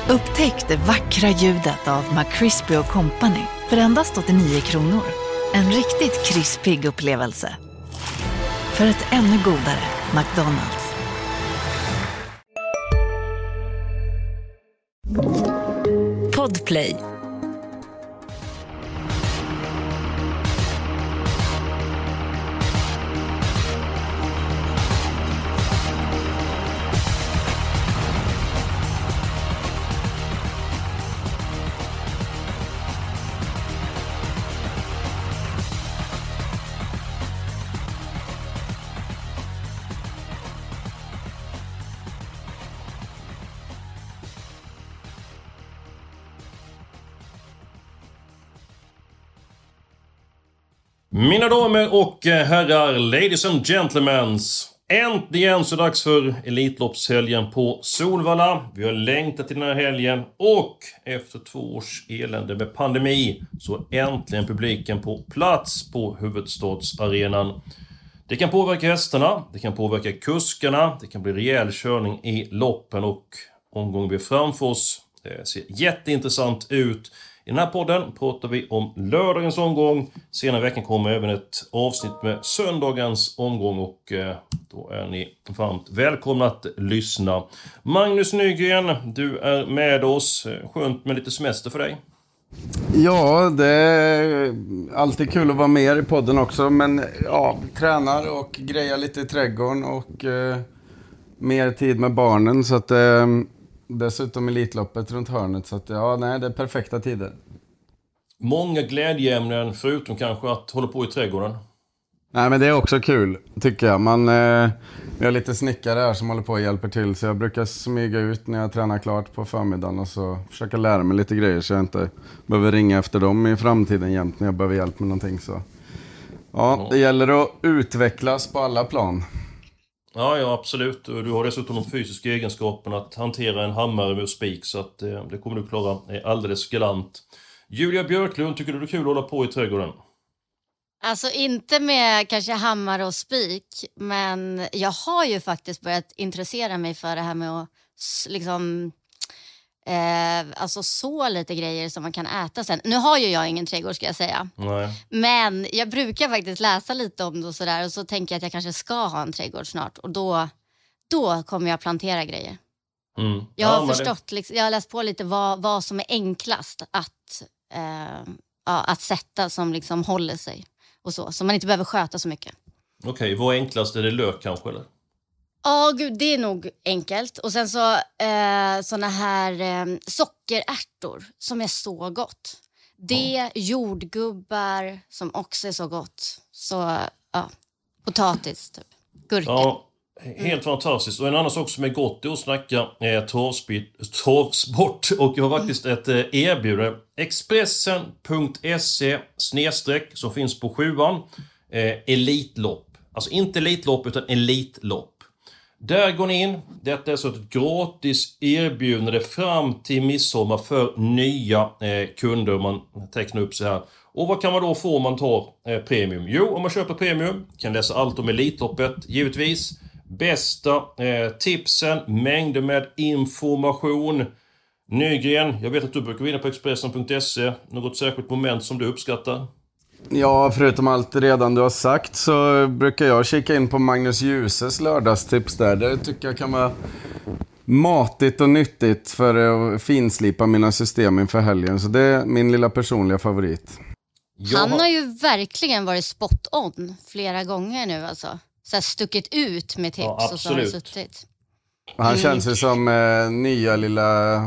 Upptäck det vackra ljudet av McCrispy & Company för endast 89 kronor. En riktigt krispig upplevelse. För ett ännu godare McDonald's. Podplay. Mina damer och herrar, ladies and gentlemen. Äntligen så dags för Elitloppshelgen på Solvalla. Vi har längtat till den här helgen och efter 2 års elände med pandemi så äntligen publiken på plats på huvudstadsarenan. Det kan påverka hästarna, det kan påverka kuskarna, det kan bli rejäl körning i loppen och omgången blir framför oss. Det ser jätteintressant ut. I den här podden pratar vi om lördagens omgång. Senare i veckan kommer även ett avsnitt med söndagens omgång och då är ni varmt välkomna att lyssna. Magnus Nygren, du är med oss. Skönt med lite semester för dig. Ja, det är alltid kul att vara med i podden också. Men ja, tränar och grejar lite i trädgården och mer tid med barnen så att... Dessutom Elitloppet runt hörnet. Så att ja, nej, det är perfekta tider. Många glädjeämnen förutom kanske att hålla på i trädgården. Nej, men det är också kul tycker jag. Vi har lite snickare här som håller på och hjälper till. Så jag brukar smyga ut när jag tränar klart på förmiddagen. Och så försöka lära mig lite grejer så jag inte behöver ringa efter dem i framtiden jämt när jag behöver hjälp med någonting. Så. Ja, det gäller att utvecklas på alla plan. Ja, absolut. Du har dessutom de fysiska egenskaperna att hantera en hammare med spik så att det kommer du klara alldeles galant. Julia Björklund, tycker du det är kul att hålla på i trädgården? Alltså inte med kanske hammare och spik, men jag har ju faktiskt börjat intressera mig för det här med att liksom alltså så lite grejer som man kan äta sen. Nu har ju jag ingen trädgård ska jag säga. Nej. Men jag brukar faktiskt läsa lite om det och sådär. Och så tänker jag att jag kanske ska ha en trädgård snart. Och då kommer jag plantera grejer. Mm. Jag har förstått, liksom, jag har läst på lite vad som är enklast att sätta som liksom håller sig. Och så man inte behöver sköta så mycket. Okej, vad är enklast? Är det lök kanske eller? Ja, gud, det är nog enkelt. Och sen så såna här sockerärtor som är så gott. Det, jordgubbar som också är så gott. Så, ja, potatis typ. Gurka. Ja, helt fantastiskt. Och en annan sak som är gott är att snacka torvsport. Och jag har faktiskt ett erbjudande. Expressen.se/ som finns på 7:an. Elitlopp. Alltså inte elitlopp utan elitlopp. Där går ni in. Detta är så ett gratis erbjudande fram till midsommar för nya kunder. Man tecknar upp sig här. Och vad kan man då få om man tar premium? Jo, om man köper premium kan läsa allt om Elitloppet. Givetvis bästa tipsen, mängder med information. Nygren, jag vet att du brukar vinna på Expressen.se. Något särskilt moment som du uppskattar? Ja, förutom allt redan du har sagt så brukar jag kika in på Magnus Djurses lördagstips där. Det tycker jag kan vara matigt och nyttigt för att finslipa mina system inför helgen. Så det är min lilla personliga favorit. Han har ju verkligen varit spot on flera gånger nu alltså. Så här stuckit ut med tips och så har det suttit. Han känns ju som nya lilla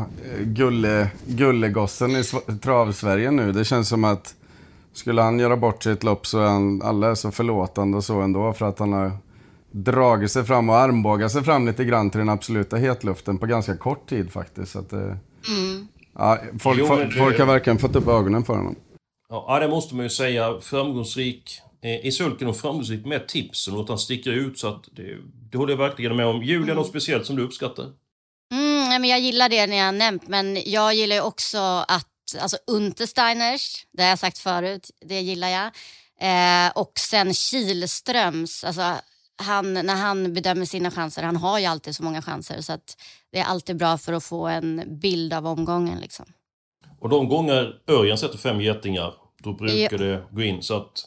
gullegossen i Travsverige nu. Det känns som att skulle han göra bort sitt lopp så är alla är så förlåtande och så ändå för att han har dragit sig fram och armbågat sig fram lite grann till den absoluta hetluften på ganska kort tid faktiskt. Så att, ja, folk har verkligen fått upp ögonen för honom. Ja, det måste man ju säga. Framgångsrik i sulken och framgångsrik med tipsen och att han sticker ut så att det håller jag verkligen med om. Julia, något speciellt som du uppskattar? Men jag gillar det när jag nämnt, men jag gillar ju också att alltså Untersteiners, det har jag sagt förut, det gillar jag. Och sen Kihlströms, alltså när han bedömer sina chanser, han har ju alltid så många chanser, så att det är alltid bra för att få en bild av omgången liksom. Och de gånger Örjan sätter 5 getingar, då brukar det gå in. Så att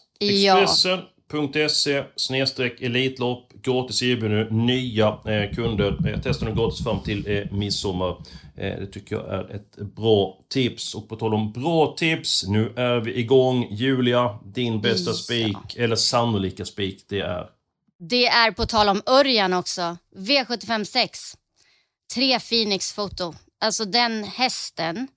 Expressen.se/elitlopp, gratis erbjudande, nya kunder. Testar nu gratis fram till midsommar. Det tycker jag är ett bra tips. Och på tal om bra tips, nu är vi igång. Julia, din bästa spik, eller sannolika spik, det är på tal om Örjan också. V75-6. 3 Phoenix Foto. Alltså den hästen,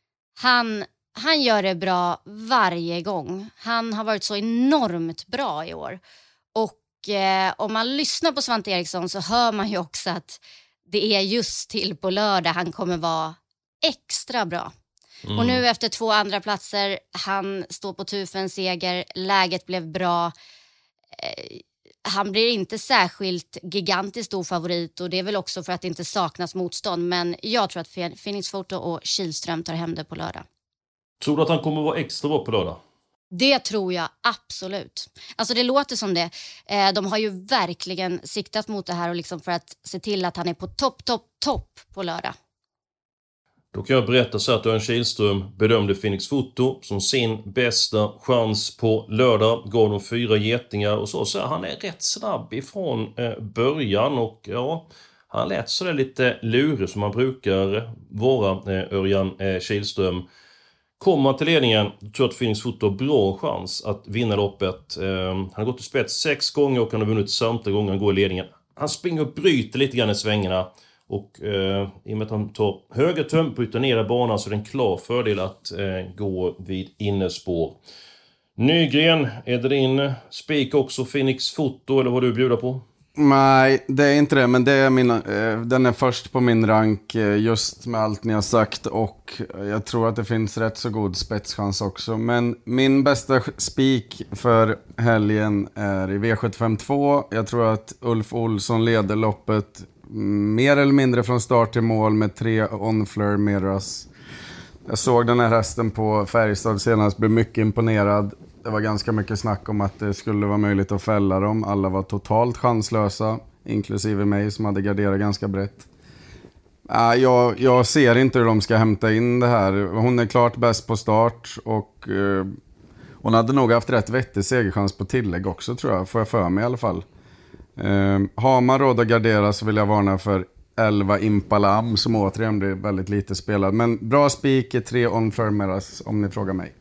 han gör det bra varje gång. Han har varit så enormt bra i år. Och om man lyssnar på Svante Eriksson så hör man ju också att det är just till på lördag han kommer vara extra bra. Och nu efter 2 andra platser, han står på tur för en seger. Läget blev bra. Han blir inte särskilt gigantiskt stor favorit, och det är väl också för att det inte saknas motstånd. Men jag tror att Phoenix Foto och Kihlström tar hem det på lördag. Tror du att han kommer vara extra bra på lördag? Det tror jag absolut. Alltså det låter som det. De har ju verkligen siktat mot det här, och liksom för att se till att han är på topp på lördag. Då kan jag berätta så att Örjan Kihlström bedömde Phoenix Foto som sin bästa chans på lördag. Gav de 4 getingar och så han är rätt snabb ifrån början. Och ja, han lät så där lite lurig som man brukar vara, Örjan Kihlström. Kommer man till ledningen, tror jag att Phoenix Foto har bra chans att vinna loppet. Han har gått till spets 6 gånger och han har vunnit samtliga gånger han går i ledningen. Han springer och bryter lite grann i svängarna. Och i och med att han tar höger töm, bryter ner i banan, så är det en klar fördel att gå vid innespår. Nygren, är det din spik också Phoenix Foto, eller vad du bjuder på? Nej, det är inte det, men det är den är först på min rank just med allt ni har sagt, och jag tror att det finns rätt så god spetschans också. Men min bästa spik för helgen är i V75-2. Jag tror att Ulf Olsson leder loppet mer eller mindre från start till mål med 3 On Fleur Miras. Jag såg den här hästen på Färjestad senast, blev mycket imponerad. Det var ganska mycket snack om att det skulle vara möjligt att fälla dem. Alla var totalt chanslösa, inklusive mig som hade garderat ganska brett. Jag ser inte hur de ska hämta in det här. Hon är klart bäst på start, och hon hade nog haft rätt vettig segerchans på tillägg också, tror jag. Får jag för mig i alla fall. Har man råd att gardera så vill jag varna för 11 Impalam, som återigen blir väldigt lite spelad. Men bra spik är 3 On Firmeras, om ni frågar mig.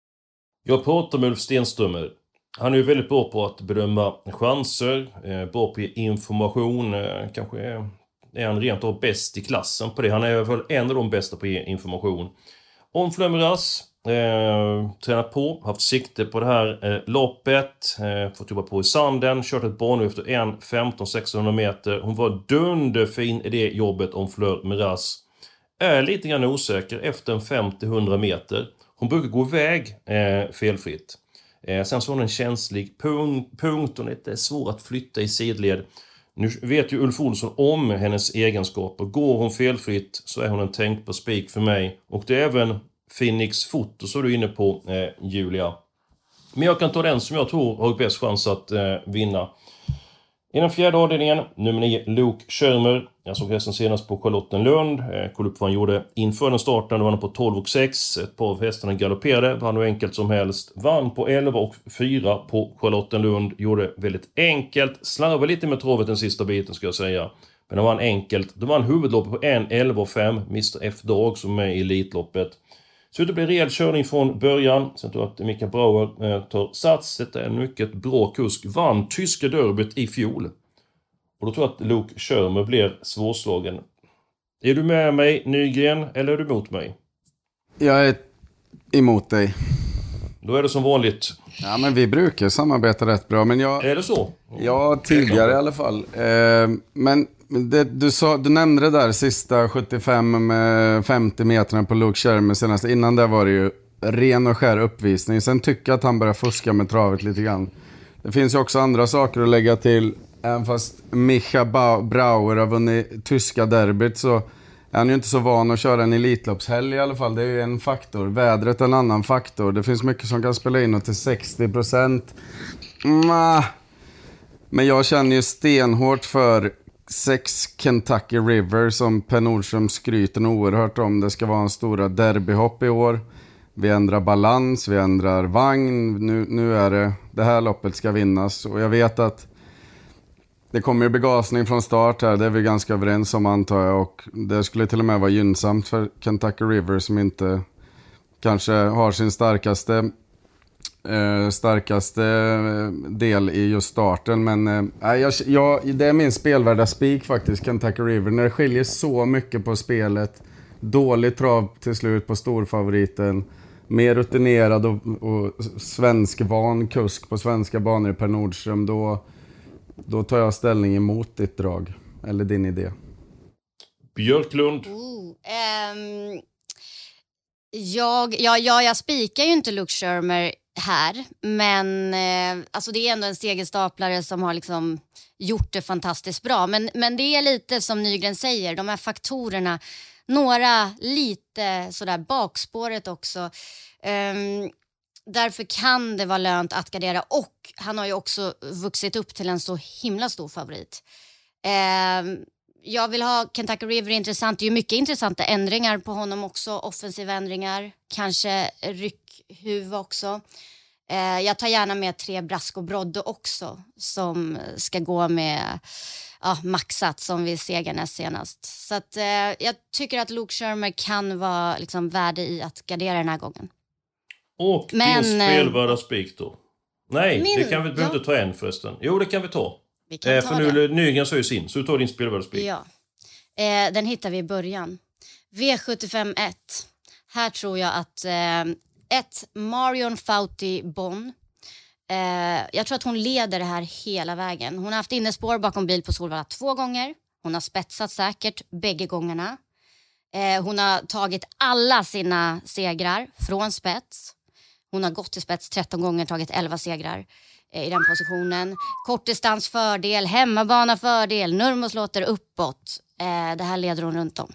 Jag pratar med Ulf Stenströmer. Han är ju väldigt bra på att bedöma chanser, bra på information. Kanske är han rent av bäst i klassen på det. Han är väl en av de bästa på information. On Flemiras, tränat på, haft sikte på det här loppet, fått jobba på i sanden, kört ett bana efter 1.15-600 meter. Hon var dunderfin i det jobbet. On Flemiras är lite grann osäker efter en 50-100 meter. Hon brukar gå iväg felfritt. Sen så har hon en känslig punkt och det är svår att flytta i sidled. Nu vet ju Ulf Olsson om hennes egenskaper. Går hon felfritt så är hon en tänkbar spik för mig. Och det är även Phoenix Foto så är du inne på, Julia. Men jag kan ta den som jag tror har bäst chans att vinna. I den 4:e avdelningen, nummer 9, Luke Schirmer. Jag såg hästen senast på Charlottenlund. Kolla upp vad han gjorde inför den starten. Då var han på 12,6. Ett par av hästarna galopperade. Vann hur enkelt som helst. Vann på 11,4 på Charlottenlund. Gjorde väldigt enkelt. Slarvade lite med travet den sista biten ska jag säga. Men det var enkelt. Då var han huvudloppet på 1,11,5. Mr. F-Dag som är i Elitloppet. Så det blir rejäl körning från början. Sen tror jag att Mikael Brauer tar sats. Detta är en mycket bra kusk. Vann tyska derbyt i fjol. Och då tror jag att Luke Schirmer blir svårslagen. Är du med mig, Nygren, eller är du emot mig? Jag är emot dig. Då är det som vanligt. Ja, men vi brukar samarbeta rätt bra. Men Är det så? Ja, tidigare i alla fall. Men du nämnde det där sista 75-50 meterna på Luke Schirmer senast. Innan det var det ju ren och skär uppvisning. Sen tycker jag att han börjar fuska med travet lite grann. Det finns ju också andra saker att lägga till. Även fast Micha Brauer har vunnit tyska derbyt så är han ju inte så van att köra en elitloppshelg i alla fall. Det är ju en faktor. Vädret är en annan faktor. Det finns mycket som kan spela in och till 60%. Men jag känner ju stenhårt för 6 Kentucky River som Per Nordström skryter oerhört om. Det ska vara en stora derbyhopp i år. Vi ändrar balans, vi ändrar vagn. Nu är det här loppet ska vinnas. Och jag vet att det kommer ju begasning från start här. Det är vi ganska överens om, antar jag. Och det skulle till och med vara gynnsamt för Kentucky River som inte kanske har sin starkaste del i just starten. Men det är min spelvärda spik faktiskt, Kentucky River. När det skiljer så mycket på spelet. Dålig trav till slut på storfavoriten. Mer rutinerad och svenskvan kusk på svenska banor i Per Nordström. Då tar jag ställning emot ditt drag. Eller din idé. Björklund. Jag spikar ju inte Luke Shermer här. Men alltså det är ändå en segerstaplare som har liksom gjort det fantastiskt bra. Men det är lite som Nygren säger. De här faktorerna. Några lite sådär bakspåret också. Därför kan det vara lönt att gardera. Och han har ju också vuxit upp till en så himla stor favorit. Jag vill ha Kentucky River intressant. Det är ju mycket intressanta ändringar på honom också. Offensiva ändringar. Kanske ryckhuva också. Jag tar gärna med 3 Brasco Brodde också. Som ska gå med maxat som vi segern senast. Så att, jag tycker att Luke Shermer kan vara liksom värde i att gardera den här gången. Och din spelvärda spik då? Nej, det kan vi inte ta en förresten. Jo, det kan vi ta. För nu Nygren så är ju sin. Så du tar din spelvärda spik. Ja. Den hittar vi i början. V75-1. Här tror jag att ett Marion Fouty Bonn. Jag tror att hon leder det här hela vägen. Hon har haft innespår bakom bil på Solvalla 2 gånger. Hon har spetsat säkert bägge gångerna. Hon har tagit alla sina segrar från spets. Hon har gått till spets 13 gånger, tagit 11 segrar i den positionen. Kortdistans fördel, hemmabana fördel, Nurmos låter uppåt. Det här leder hon runt om.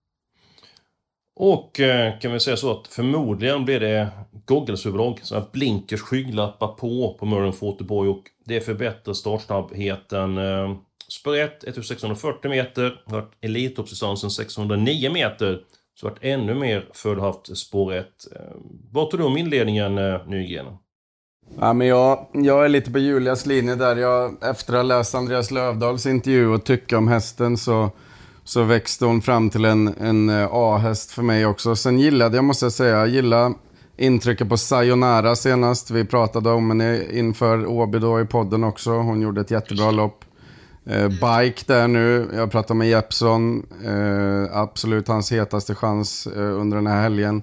Och kan vi säga så att förmodligen blir det goggelsöverlag, så att blinkers skygglappar på Murren Forteborg, och det förbättrar startsnabbheten. Spår 1, 1640 meter, har varit elittoppsdistansen 609 meter, så varit ännu mer förhaft spår 1. Vad tror du om inledningen, Nygren? Ja, men jag är lite på Julias linje där. Efter att ha läst Andreas Lövdahls intervju och tycka om hästen så växte hon fram till en A-häst för mig också. Sen jag gillar intrycket på Sayonara senast. Vi pratade om henne inför Åby då i podden också. Hon gjorde ett jättebra lopp. Bike där nu. Jag pratade med Jeppson. Absolut hans hetaste chans under den här helgen.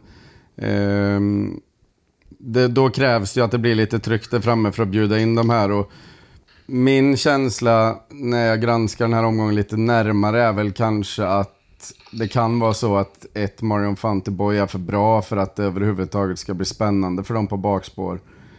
Då krävs ju att det blir lite tryck där framme för att bjuda in de här. Och min känsla när jag granskar den här omgången lite närmare är väl kanske att det kan vara så att ett Marion Fanteboy är för bra för att det överhuvudtaget ska bli spännande för dem på bakspår.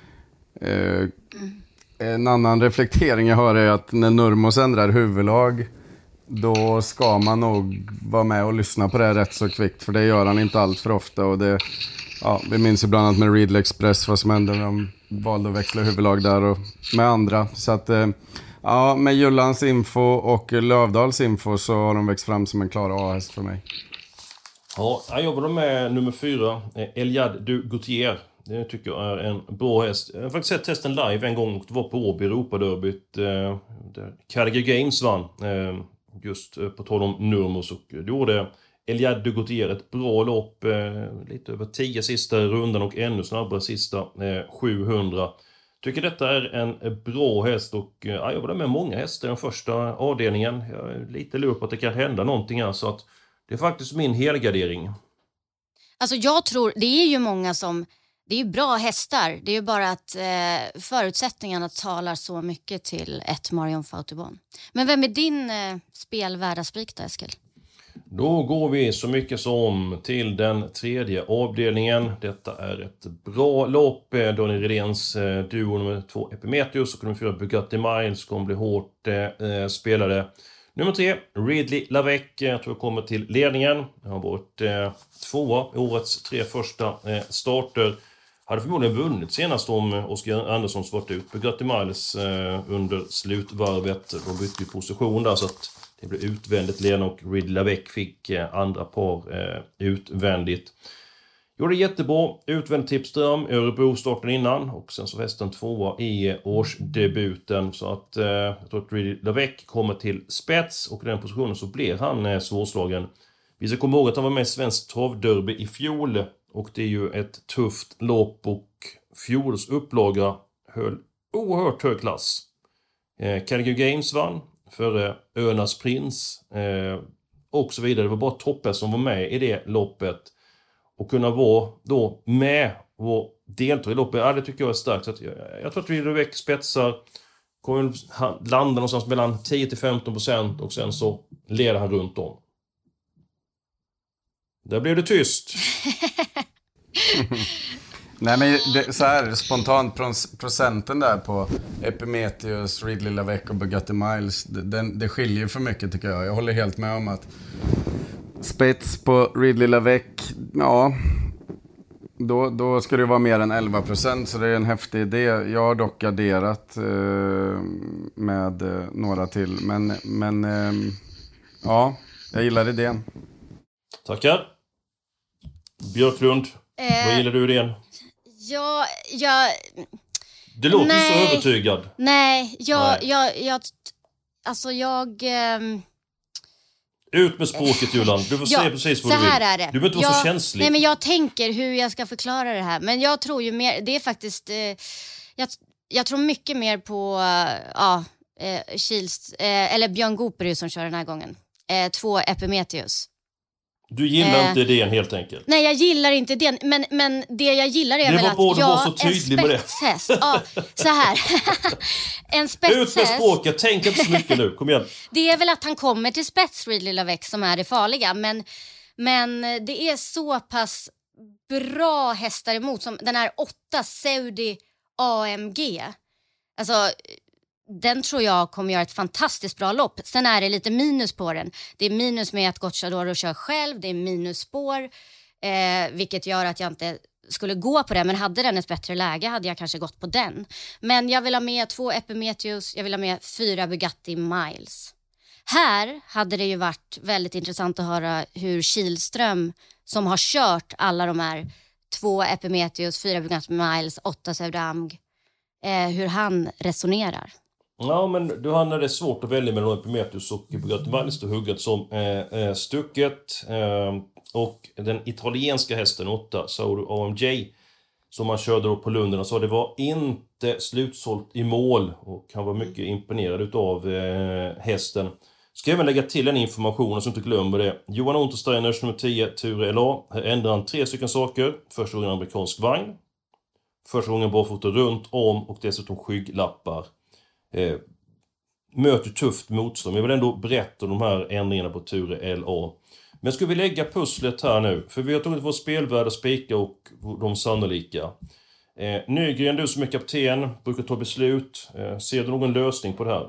En annan reflektering jag har är att när Nurmos ändrar huvudlag, då ska man nog vara med och lyssna på det rätt så kvickt, för det gör han inte allt för ofta. Och vi minns ju bland annat med Readly Express vad som hände när de valde att växla huvudlag där och med andra. Så att med Jullans info och Lövdahls info så har de växt fram som en klar A-häst för mig. Ja, jag jobbar med nummer 4, Eliade du Gautier. Det tycker jag är en bra häst. Jag har faktiskt sett testen live en gång och det var på Åby Europaderbyt där Calgary Games vann. Just på tal om Nurmos, och då gjorde Eliade du Gautier ett bra lopp, lite över 10 sista rundan och ännu snabbare sista 700. Tycker detta är en bra häst, och jag jobbade med många hästar i den första avdelningen. Jag är lite lur på att det kan hända någonting här, så att det är faktiskt min helgardering. Alltså jag tror, det är ju många som, det är ju bra hästar. Det är ju bara att förutsättningarna talar så mycket till ett Marion Fautibon. Men vem är din spelvärda spik då, Eskil? Då går vi så mycket som till den tredje avdelningen. Detta är ett bra lopp. Daniel Redéns duo nummer 2 Epimetheus och nummer 4 Bugatti Miles kommer bli hårt spelade. Nummer 3 Ridley Lavec, jag tror kommer till ledningen. Han har varit 2 i årets 3 första starter. hade förmodligen vunnit senast om Oskar Andersson varit ut. Bugatti Miles under slutvarvet. De bytte position där så att det blev utvändigt ledande och Ridley Lavec fick andra par utvändigt. Gjorde jättebra. Utvändigt Tipström. Örebro starten innan. Och sen så hästen 2 i årsdebuten. Så att jag tror att Ridley Lavec kommer till spets. Och i den positionen så blir han svårslagen. Vi ska komma ihåg att han var med i svensk travderby i fjol. Och det är ju ett tufft lopp. Och fjols upplaga höll oerhört hög klass. Calgary Games vann. För Önas Prins. Och så vidare. Det var bara Toppe som var med i det loppet. Och kunna vara då med och delta i loppet. Ja, det tycker jag är starkt. Så att jag tror att vi Lavec spetsar. Kommer landa någonstans mellan 10-15%. Och sen så leder han runt om. Där blev det tyst. Nej, men så här spontant procenten där på Epimetheus, Ridley Lavec och Bugatti Miles, det skiljer för mycket tycker jag. Jag håller helt med om att spets på Ridley Lavec, ja, då ska det vara mer än 11%, så det är en häftig idé. Jag har dock garderat med några till, men ja, jag gillar idén. Tackar. Björklund, vad gillar du idén? Det låter så övertygad. Nej. Ut med språket, Julan. Du får säga precis vad du vill. Är det. Du behöver inte vara så känslig. Nej, men jag tänker hur jag ska förklara det här. Men jag tror ju mer, det är faktiskt jag tror mycket mer på Kils, eller Björn Goop som kör den här gången. 2 Epimetheus. Du gillar inte idén helt enkelt. Nej, jag gillar inte idén. Men det jag gillar är väl att var så tydlig med det. Ja, så här. En spetshäst. Ut med språket, tänk inte så mycket nu. Kom igen. Det är väl att han kommer till spets, Ridley Lavec, som är det farliga. Men det är så pass bra hästar emot. Som den här 8 Saudi AMG. Alltså, den tror jag kommer göra ett fantastiskt bra lopp. Sen är det lite minus på den. Det är minus med att Gocciadoro kör själv. Det är minusspår. Vilket gör att jag inte skulle gå på det. Men hade den ett bättre läge hade jag kanske gått på den. Men jag vill ha med 2 Epimetheus. Jag vill ha med 4 Bugatti Miles. Här hade det ju varit väldigt intressant att höra hur Kihlström, som har kört alla de här 2 Epimetheus, 4 Bugatti Miles, 8 Saudamg, hur han resonerar. Ja, men då hade det svårt att välja mellan Epimetheus och Bugatti Miles. Då huggat som stucket. Och den italienska hästen 8, Saudi AMG, som man körde då på Lunden, så det var inte slutsålt i mål. Och han var mycket imponerad utav hästen. Ska även lägga till en information så inte glömmer det. Johan Untersteiners nummer 10, Ture LA. Här ändrar han 3 stycken saker. Första gången amerikansk vagn. Första gången barfota runt om och dessutom skygglappar. Möter tufft motstånd. Jag vill ändå berätta om de här ändringarna på Ture LA. Men ska vi lägga pusslet här nu? För vi har tagit vår spelvärda spika och de sannolika. Nygren, du som är kapten, brukar ta beslut. Ser du någon lösning på det här?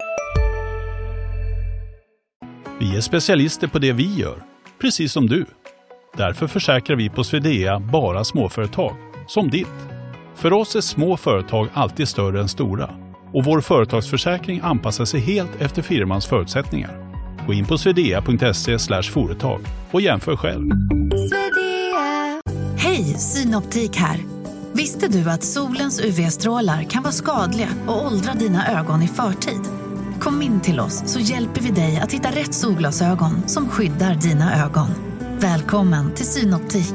Vi är specialister på det vi gör, precis som du. Därför försäkrar vi på Swedea bara småföretag, som ditt. För oss är små företag alltid större än stora. Och vår företagsförsäkring anpassar sig helt efter firmans förutsättningar. Gå in på swedea.se/företag och jämför själv. Hej, Synoptik här. Visste du att solens UV-strålar kan vara skadliga och åldra dina ögon i förtid? Kom in till oss så hjälper vi dig att hitta rätt solglasögon som skyddar dina ögon. Välkommen till Synoptik.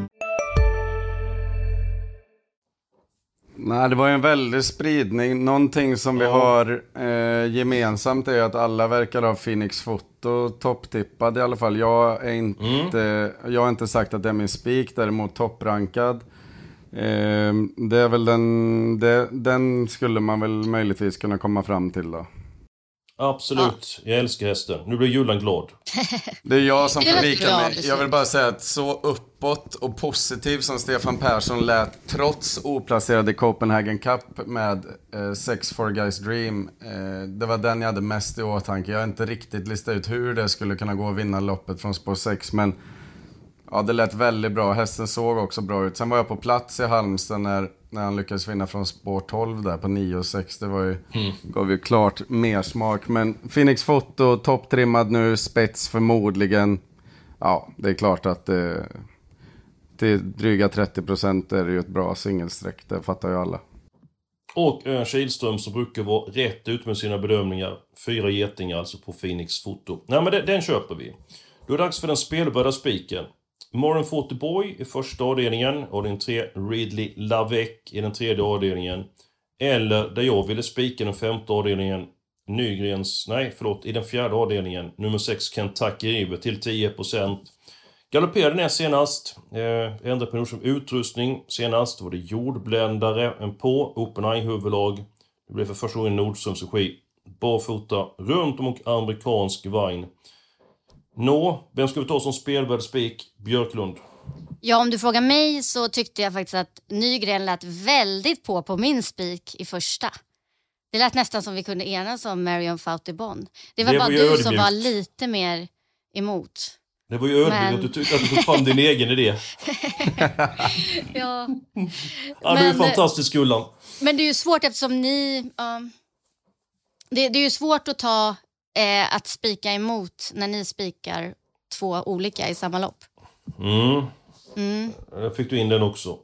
Nej, det var ju en väldig spridning. Någonting som vi har gemensamt är att alla verkar ha Phoenix Foto topptippad i alla fall. Jag har inte sagt att det är min spik, däremot topprankad. Det är väl den skulle man väl möjligtvis kunna komma fram till då. Absolut, jag älskar hästen. Nu blir Julan glad. Det är jag som får vika mig. Jag vill bara säga att så uppåt och positiv som Stefan Persson lät trots oplacerade Copenhagen Cup med 6 for Guys Dream. Det var den jag hade mest i åtanke. Jag har inte riktigt listat ut hur det skulle kunna gå att vinna loppet från spår 6, men Ja, det lät väldigt bra. Hästen såg också bra ut. Sen var jag på plats i Halmstad när han lyckades vinna från spår 12 där på 9,6. Det var ju, gav ju klart mer smak. Men Phoenix Foto, topptrimmad nu, spets förmodligen. Ja, det är klart att till dryga 30% är det ju ett bra singelsträck. Det fattar ju alla. Och Örn Kihlström som brukar vara rätt ut med sina bedömningar. 4 getingar alltså på Phoenix Foto. Nej, men den köper vi. Då är det dags för den spelbara spiken. Moran 40 Boy i första avdelningen. Och den 3 Ridley Lavec i den tredje avdelningen. Eller där jag ville spika den femte avdelningen. I den fjärde avdelningen. Nummer 6 Kentucky River till 10%. Galopperade ner senast. Ändrade på som utrustning. Senast var det jordbländare. En på Open Eye huvudlag. Det blev för första gången Nordströms regi. Barfota runt om och amerikansk vagn. Vem ska vi ta som spelvärd spik? Björklund. Ja, om du frågar mig så tyckte jag faktiskt att Nygren lät väldigt på min spik i första. Det lät nästan som vi kunde enas om Marion Fautibon. Det var bara du som var lite mer emot. Det var ju ödmjukt att du tyckte att du tog fram din egen idé. Ja. Ja, du är fantastisk, Gullan. Men det är ju svårt eftersom ni... Det är ju svårt att ta att spika emot när ni spikar 2 olika i samma lopp. Jag fick du in den också.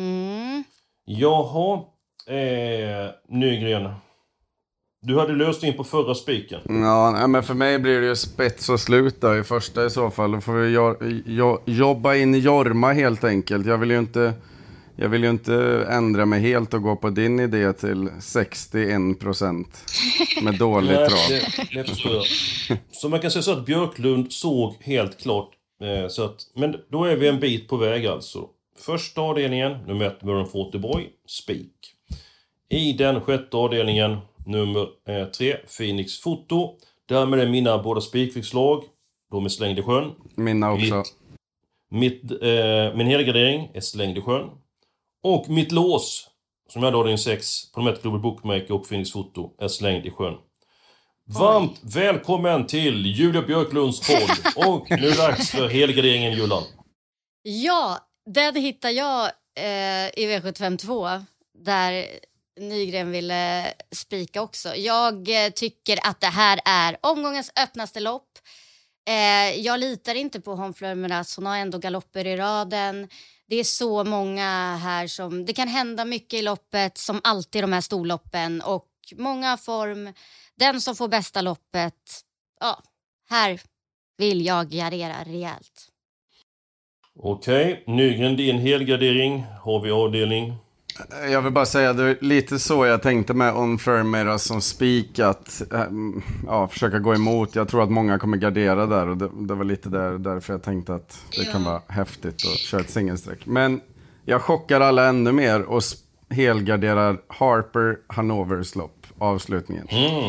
Jaha, Nygren. Du hade löst in på förra spiken. Ja, men för mig blir det ju spets och slut där i första i så fall. Då får vi jobba in Jorma helt enkelt. Jag vill ju inte ändra mig helt och gå på din idé till 61% med dålig trav. Det förstår jag. Så man kan säga så att Björklund såg helt klart. Men då är vi en bit på väg alltså. Första avdelningen, nummer 1, Moran 40 Boy, spik. I den sjätte avdelningen, nummer 3, Phoenix Foto. Därmed är mina båda spikfixlag. De är slängd i sjön. Mina också. Min helgardering är slängd i sjön. Och mitt lås, som jag hade 6 på de Global Bookmaker och Phoenix Foto, är slängd i sjön. Varmt välkommen till Julia Björklunds podd. Och nu är det dags för helgarderingen, Jullan. Ja, den hittar jag i V752 där Nygren ville spika också. Jag tycker att det här är omgångens öppnaste lopp. Jag litar inte på Honfleur Meras. Hon har ändå galopper i raden. Det är så många här som... Det kan hända mycket i loppet, som alltid de här storloppen. Och många form. Den som får bästa loppet. Ja, här vill jag gardera rejält. Okej, Nygren, din helgardering. Har vi avdelning? Jag vill bara säga, det är lite så jag tänkte med Honfleur Meras som spikat. Försöka gå emot. Jag tror att många kommer gardera där. Och det var lite därför jag tänkte att det kan vara häftigt att köra ett singelsträck. Men jag chockar alla ännu mer och helgarderar Harper Hanovers lopp, avslutningen.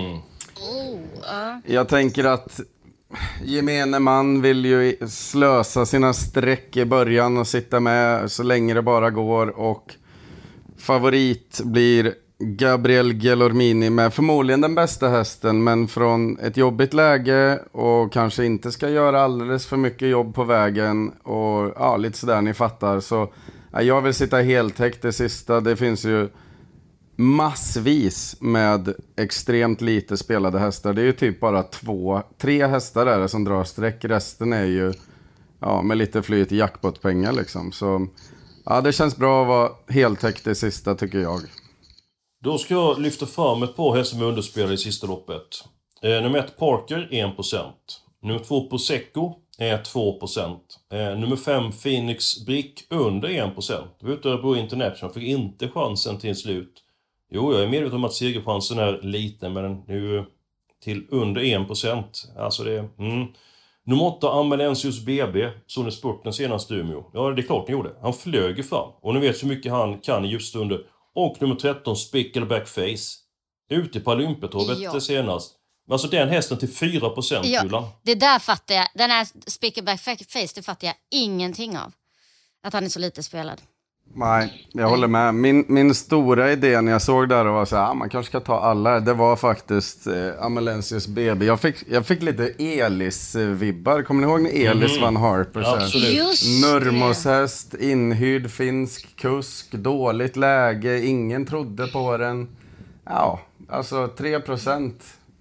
Jag tänker att gemene man vill ju slösa sina streck i början och sitta med så länge det bara går. Och favorit blir Gabriel Gelormini med förmodligen den bästa hästen, men från ett jobbigt läge och kanske inte ska göra alldeles för mycket jobb på vägen och lite sådär ni fattar. Så jag vill sitta heltäckt det sista. Det finns ju massvis med extremt lite spelade hästar. Det är ju typ bara 2-3 hästar där som drar streck. Resten är ju med lite flyt i jackpotpengar liksom. Så det känns bra att vara heltäckt det sista tycker jag. Då ska jag lyfta fram ett par hästar med underspelare i sista loppet. Nummer 1 Parker 1%. Nummer 2 Prosecco är 2%. Nummer 5 Phoenix Brick under 1%. Örebro International fick inte chansen till slut. Jo, jag är medveten om att segerchansen är liten, men nu till under 1%. Alltså det är... Nummer 8 Amalensius BB, som är spurten senast i Umeå. Ja, det är klart han gjorde. Han flög fram. Och ni vet hur mycket han kan i just under. Och nummer 13 Spickleback Face. Ute på Olympiatorvet senast. Alltså den hästen till 4%. Ja, det där fattar jag. Den här Spickleback Face, det fattar jag ingenting av. Att han är så lite spelad. Nej, jag håller med. Min stora idé när jag såg det här var så här, man kanske ska ta alla. Det var faktiskt Amalensius BB. Jag fick lite Elis-vibbar. Kommer ni ihåg när Elis vann Harper? Absolut. Nurmos-häst, inhyrd finsk kusk, dåligt läge, ingen trodde på den. Ja, alltså 3%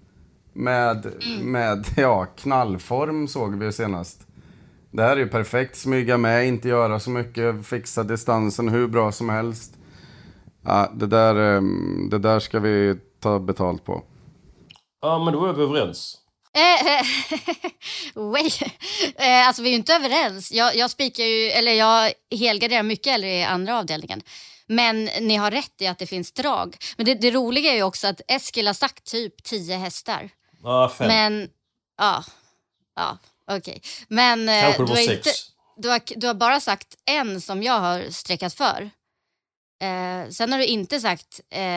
med knallform såg vi senast. Det här är ju perfekt. Smyga med, inte göra så mycket, fixa distansen hur bra som helst. Ja, det där ska vi ta betalt på. Ja, men då är vi överens. Alltså vi är ju inte överens. Jag spikar ju, eller jag helgarderar mycket eller i andra avdelningen. Men ni har rätt i att det finns drag. Men det roliga är ju också att Eskil har sagt typ 10 hästar. Ja, 5. Men, ja, okej. Men kanske det var 6. Du har bara sagt en som jag har streckat för. Sen har du inte sagt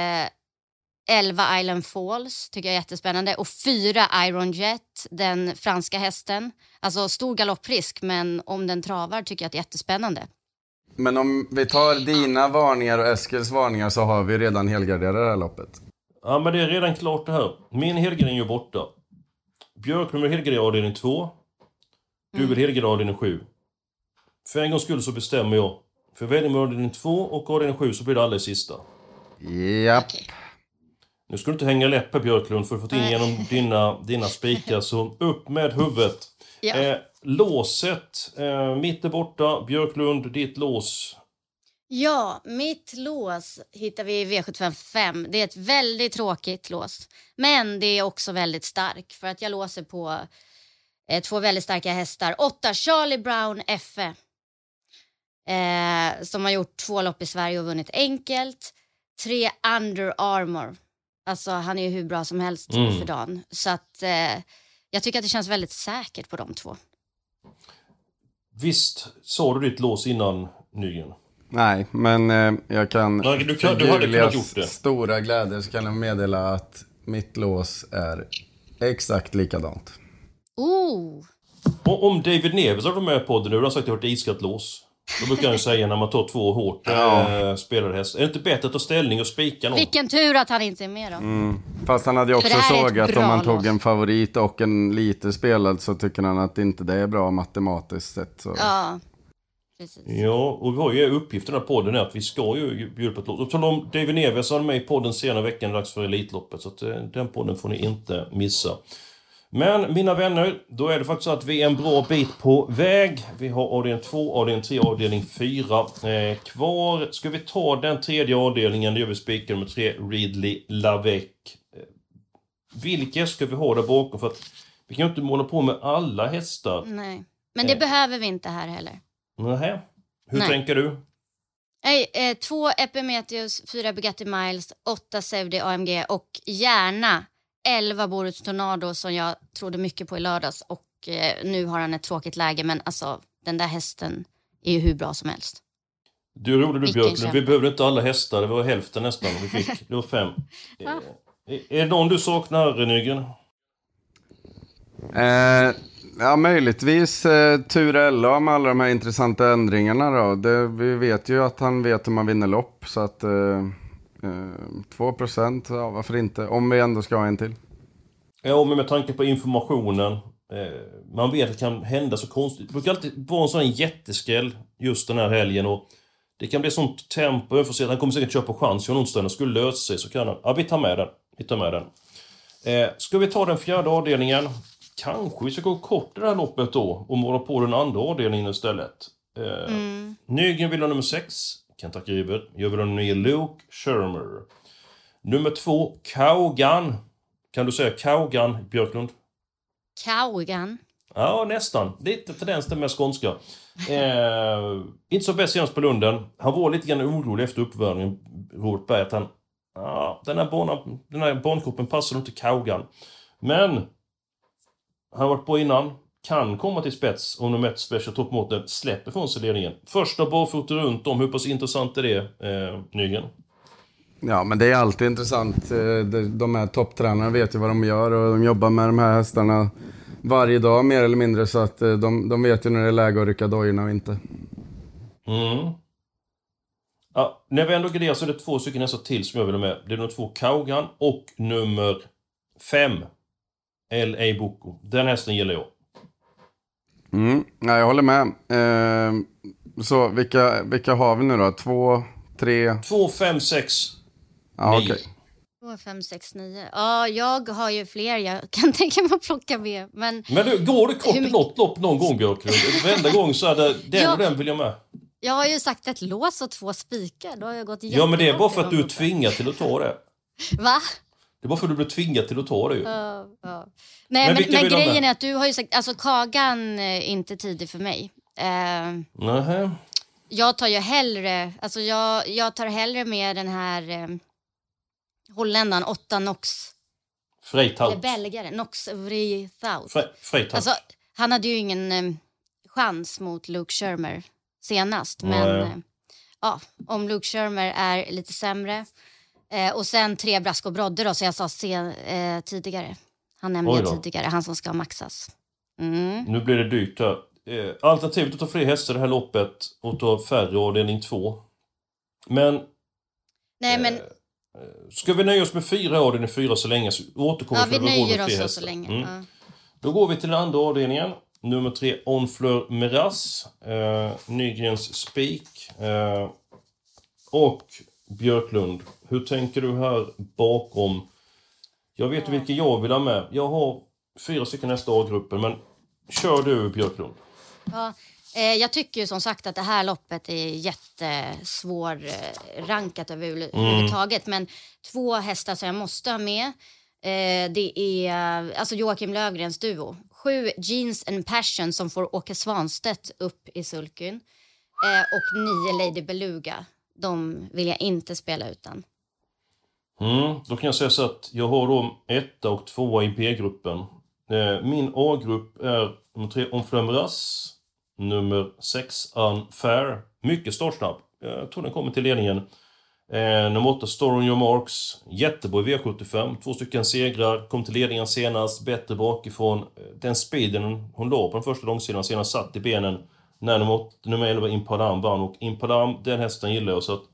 11 Island Falls, tycker jag är jättespännande. Och 4 Iron Jet, den franska hästen. Alltså stor galopprisk, men om den travar tycker jag att det är jättespännande. Men om vi tar dina varningar och Eskils varningar så har vi redan helgarderat det här loppet. Ja, men det är redan klart det här. Min helgardering är ju borta. Björklund vill helgardera avdelning 2. Du vill helgardera avdelning 7. För en gångs skull så bestämmer jag. För väljer med avdelning 2 och avdelning 7 så blir det alldeles sista. Japp. Nu ska du inte hänga läpp på Björklund för att få in genom dina spikar. Så upp med huvudet. Ja. Låset. Mitt är borta. Björklund, ditt lås. Ja, mitt lås hittar vi i V755. Det är ett väldigt tråkigt lås. Men det är också väldigt stark. För att jag låser på 2 väldigt starka hästar. 8 Charlie Brown F. Som har gjort 2 lopp i Sverige och vunnit enkelt. 3 Under Armour. Alltså han är ju hur bra som helst för dagen. Så att jag tycker att det känns väldigt säkert på de 2. Visst sa du ditt lås innan, Nygren? Nej, men jag kan... Du hade kunnat gjort det. Stora glädje så kan jag meddela att mitt lås är exakt likadant. Och om David Neves har varit med på podden nu, har sagt att det har varit iskallt lås. Då brukar jag säga när man tar 2 hårt spelare häst. Är det inte bättre att ta ställning och spika någon? Vilken tur att han inte är med då. Fast han hade ju också sågat om man tog en favorit och en lite spelad så tycker han att inte det är bra matematiskt sett. Så. Ja, precis. Ja, och vi har ju uppgiften här på podden är att vi ska ju bjuda på ett lås. Och så om David Neves har med i podden senare veckan dags för Elitloppet. Så att den podden får ni inte missa. Men mina vänner, då är det faktiskt så att vi är en bra bit på väg. Vi har avdelning 2, avdelning 3, avdelning 4 kvar. Ska vi ta den tredje avdelningen, det gör vi spikar nummer 3, Ridley Lavec. Vilka ska vi ha där bakom? För att vi kan ju inte måla på med alla hästar. Nej, men det behöver vi inte här heller. Nej. Hur tänker du? 2 Epimetheus, 4 Bugatti Miles, 8 Sevdi AMG och gärna 11 Boruts Tornado som jag trodde mycket på i lördags och nu har han ett tråkigt läge, men alltså den där hästen är ju hur bra som helst. Du är rolig du Björklund, vi behövde inte alla hästar, det var hälften nästan vi fick, det var 5. Är det någon du saknar, Nygren? Ja, möjligtvis Turella med alla de här intressanta ändringarna då. Vi vet ju att han vet hur man vinner lopp så att 2%, ja, varför inte? Om vi ändå ska ha en till. Ja, men med tanke på informationen. Man vet att det kan hända så konstigt. Det brukar alltid vara en sån jätteskräll just den här helgen. Och det kan bli sånt tempo. Jag får se att han kommer säkert köpa chans. Om onsdagen skulle lösa sig så kan han... Ja, vi tar med den. Ska vi ta den fjärde avdelningen? Kanske vi ska gå kort i det här loppet då. Och måla på den andra avdelningen istället. Nygren vill ha nummer 6. Kentucky River. Jag vill ha nummer Luke Shermer. Nummer 2, Kaugan. Kan du säga Kaugan, Björklund? Kaugan? Ja, nästan. Lite tendens till med skånska. Inte så bäst senast på Lunden. Han var lite grann orolig efter uppvärmningen. Robert Berg, att han... Ja, den här barnkroppen passar inte Kaugan. Men... Han har varit på innan. Kan komma till spets om de ett special toppmåten släpper från sig ledningen. Första barfota runt om. Hur pass intressant är det, Nygren? Ja, men det är alltid intressant. De här topptränarna vet ju vad de gör och de jobbar med de här hästarna varje dag mer eller mindre så att de vet ju när det är läge att rycka dojorna och inte. Ja, när vi ändå graderar så är det 2 stycken hästar till som jag vill ha med. Det är nummer 2 Kaugan och nummer 5 L.A. Boko. Den hästen gillar jag. Ja, jag håller med. Så vilka har vi nu då? 2, 3... 2, 5, 6, 9. Ja, okej. 2, 5, 6, 9. Ja, jag har ju fler jag kan tänka mig att plocka med. Men du, går det kort i något lopp någon gång, Björklund? Varenda gång så är det den och den vill jag med. Jag har ju sagt ett lås och 2 spikar. Då har jag gått Ja, men det är bara för att du är är tvingad till att ta det. Va? Det är bara för att du blir tvingad till att ta det ju. Ja. Nej, men grejen är att du har ju sagt... Alltså, Kagan är inte tidig för mig. Nähä. Jag tar ju hellre... Alltså, jag tar hellre med den här holländaren 8 Nox. Freithout. Eller belgare. Nox Freithout. Freithout. Alltså, han hade ju ingen chans mot Luke Shermer senast. Men ja, om Luke Shermer är lite sämre. Och sen 3 Brask och Brodde då, så jag sa tidigare. Han nämnde jag tidigare, han som ska maxas. Nu blir det dyrt här. Alternativet att ta fler hästar i det här loppet och ta färre avdelning 2. Men... Nej, men... Ska vi nöja oss med 4 avdelning 4 så länge, så återkommer vi nöjer oss så länge. Ja. Då går vi till den andra avdelningen. Nummer 3, Onfleur Miraz. Nygrens Spik. Och Björklund. Hur tänker du här bakom? Jag vet vilken jag vill ha med. Jag har 4 stycken nästa A-gruppen, men kör du, Björklund. Ja, jag tycker ju som sagt att det här loppet är jättesvår rankat överhuvudtaget. Men 2 hästar som jag måste ha med. Det är alltså Joakim Lövgrens duo. 7 Jeans and Passion som får Åke Svanstedt upp i sulken. Och 9 Lady Beluga. De vill jag inte spela utan. Då kan jag säga så att jag har då 1 och 2 i B-gruppen. Min A-grupp är nummer 3 Onfleur Miraz, nummer 6 Unfair. Mycket startsnabb. Jag tror den kommer till ledningen. Nummer 8 Store on Your Marks. Jättebra i V75. 2 stycken segrar. Kom till ledningen senast. Bättre bakifrån. Den speeden hon la på den första långsidan senast satt i benen. När nummer 11 Impalam vann. Och Impalam, den hästen gillar jag. Så att,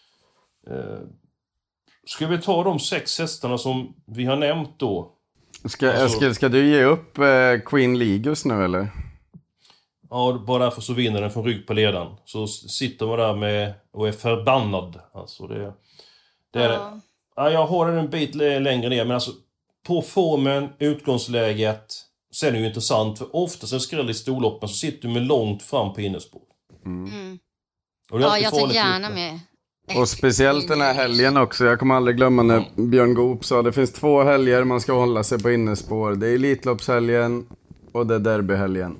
ska vi ta de 6 hästarna som vi har nämnt då? Ska du ge upp Queen Ligus nu eller? Ja, bara därför så vinner den från rygg på ledan. Så sitter man där med och är förbannad. Alltså det är ja, jag har en bit längre ner, men alltså på formen, utgångsläget, sen är det ju intressant, för ofta så skräll i storloppen så sitter du med långt fram på innerspår. Och det är jag tar gärna med. Och speciellt den här helgen också. Jag kommer aldrig glömma när Björn Goop sa det finns 2 helger man ska hålla sig på innerspår. Det är Elitloppshelgen och det är derbyhelgen.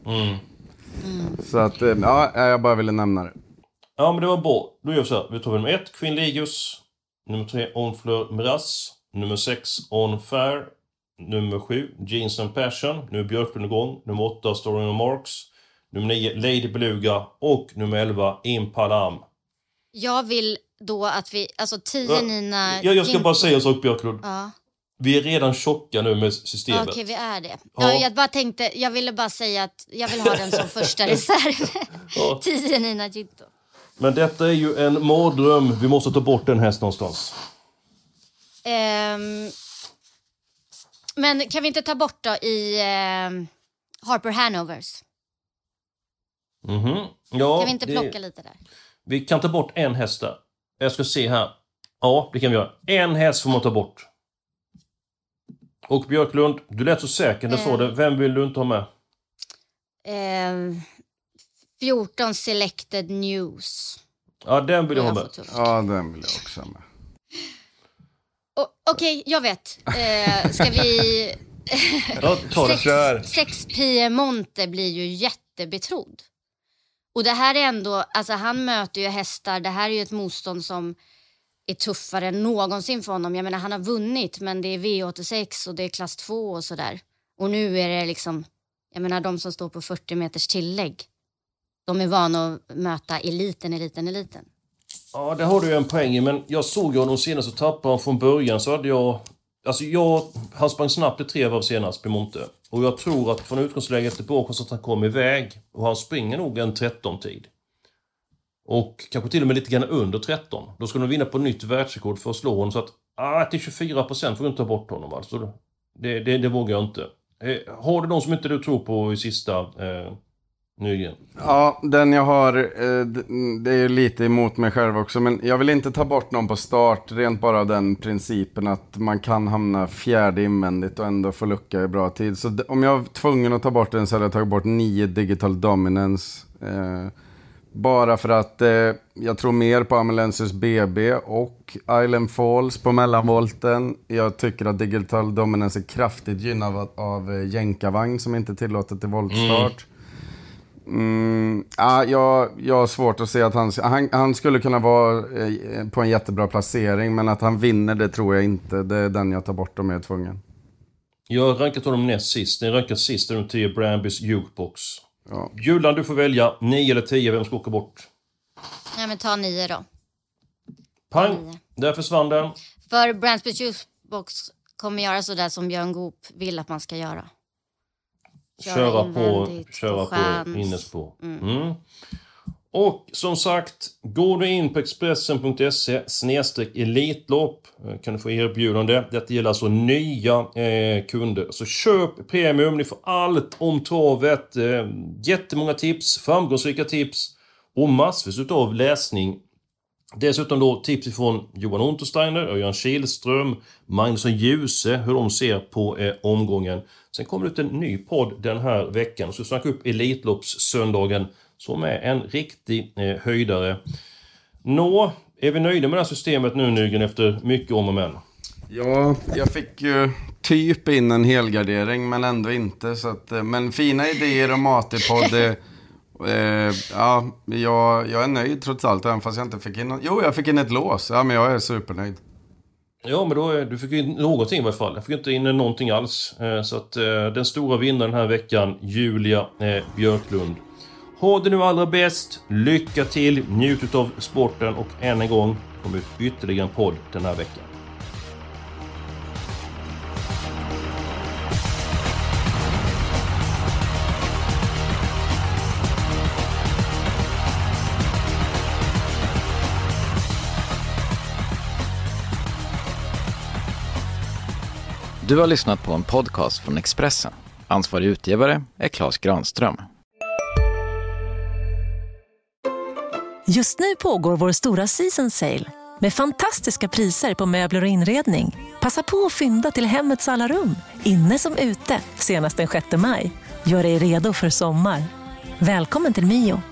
Så att, ja, jag bara ville nämna det. Ja, men det var bra. Då gör vi så här. Vi tar nummer 1, Queen Ligus. Nummer 3, Onfleur Miraz. Nummer 6, Unfair. Nummer 7, Jeans and Passion. Nu är Björklund igång. Nummer 8, Store on Your Marks. Nummer 9, Lady Beluga. Och nummer 11, Impalam. Jag vill då att vi, alltså 10 Nina... Jag ska bara säga en sak, Björklund. Ja. Vi är redan tjocka nu med systemet. Okej, vi är det. Ja. Jag ville bara säga att jag vill ha den som första reserv. 10 Nina Gitto. Men detta är ju en mardröm. Vi måste ta bort den häst någonstans. Men kan vi inte ta bort då i Harper Hanovers? Ja, kan vi inte plocka lite där? Vi kan ta bort en häst där. Jag ska se här. Ja, det kan vi göra. En häst får man ta bort. Och Björklund, du lät så säker när du sa det. Vem vill du inte ha med? 14 Selected News. Ja, den vill jag ha med. Ja, den vill jag också ha med. Okej, jag vet. Ska vi... Ja, ta det. Kör. 6 Piemonte blir ju jättebetrodd. Och det här är ändå... Alltså han möter ju hästar. Det här är ju ett motstånd som är tuffare än någonsin för honom. Jag menar, han har vunnit, men det är V86 och det är klass 2 och sådär. Och nu är det liksom... Jag menar, de som står på 40 meters tillägg. De är vana att möta eliten. Ja, det har du ju en poäng i, men jag såg honom senast och tappade från början så hade jag... Alltså han sprang snabbt i 3 varv senast, Piemonte. Och jag tror att från utgångsläget tillbaka så att han kom iväg. Och han springer nog en 13-tid. Och kanske till och med lite grann under 13. Då ska de vinna på nytt världsrekord för att slå honom. Så att till 24% får du inte ta bort honom. Alltså. Det vågar jag inte. Har du någon som inte du tror på i sista Nygren? Ja, den jag har, det är lite emot mig själv också. Men jag vill inte ta bort någon på start. Rent bara den principen att man kan hamna fjärde invändigt och ändå få lucka i bra tid. Så om jag var tvungen att ta bort den så hade jag tagit bort 9 Digital Dominance. Bara för att jag tror mer på Amalensis BB och Island Falls på mellanvolten. Jag tycker att Digital Dominance är kraftigt gynnad av jänkarvagn som inte tillåter till voltstart. Jag har svårt att se att han skulle kunna vara på en jättebra placering, men att han vinner, det tror jag inte. Det är den jag tar bort om jag är tvungen. Jag har rankat honom näst sist. Den rankar sist de 10 Brambys Jukebox. Ja. Julan, du får välja 9 eller 10. Vem ska åka bort? Nej, men ta 9 då. Pang, 9. där försvann den. För Brambys Jukebox kommer göra sådär som Björn Goop vill att man ska göra. Köra på innerspår. Och som sagt, går du in på expressen.se/elitlopp kan du få erbjudande. Detta gäller alltså nya kunder. Så köp premium, ni får allt om travet. Jättemånga tips, framgångsrika tips och massvis utav läsning. Dessutom då tips från Johan Untersteiner, Örjan Kihlström, Magnus Djuse, hur de ser på omgången. Sen kommer det ut en ny podd den här veckan. Så snackar upp Elitloppssöndagen som är en riktig höjdare. Är vi nöjda med det här systemet nu, Nygren, efter mycket om och men? Ja, jag fick ju typ in en helgardering, men ändå inte. Så att, men fina idéer och matig podd. Jag är nöjd trots allt, även fast jag inte fick in jag fick in ett lås. Ja, men jag är supernöjd. Ja, men då du fick in någonting i varje fall. Jag fick inte in någonting alls. Så att den stora vinnaren den här veckan, Julia Björklund. Ha det nu allra bäst. Lycka till, njut av sporten och än en gång kommer ut ytterligare en podd den här veckan. Du har lyssnat på en podcast från Expressen. Ansvarig utgivare är Claes Granström. Just nu pågår vår stora season sale med fantastiska priser på möbler och inredning. Passa på att fynda till hemmets alla rum, inne som ute, senast den 6 maj. Gör dig redo för sommar. Välkommen till Mio.